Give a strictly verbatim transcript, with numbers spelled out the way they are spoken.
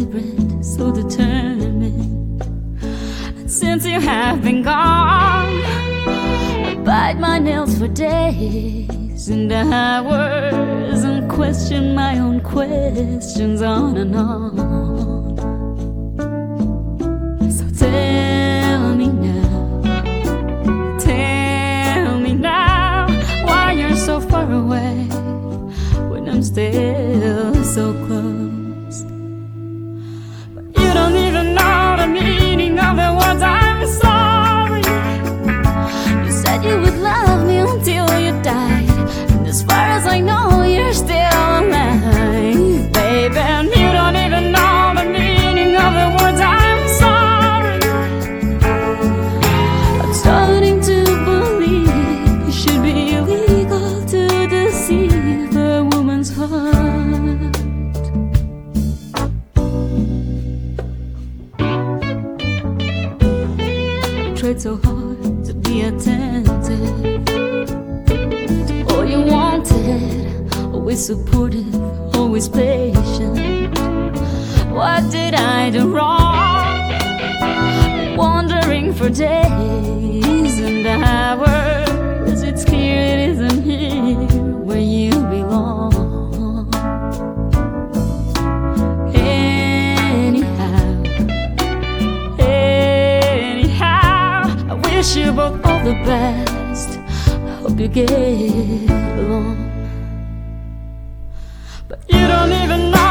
deliberate, so determined. And since you have been gone, I bite my nails for days and hours and question my own questions on and on. So tell me now, tell me now, why you're so far away when I'm still so close. But you don't even know the meaning of the words I'm sorry. You said you would love me until you died, and as far as I know, you're still alive, baby. And you don't even know the meaning of the words I'm sorry. I'm starting to believe it should be illegal to deceive a woman's heart. You tried so hard to be attentive to all you wanted, always supportive, always patient. What did I do wrong? Wandering for days and hours, it's clear it isn't here where you belong. Anyhow, anyhow, I wish you both all the best. I hope you get along. But you don't even know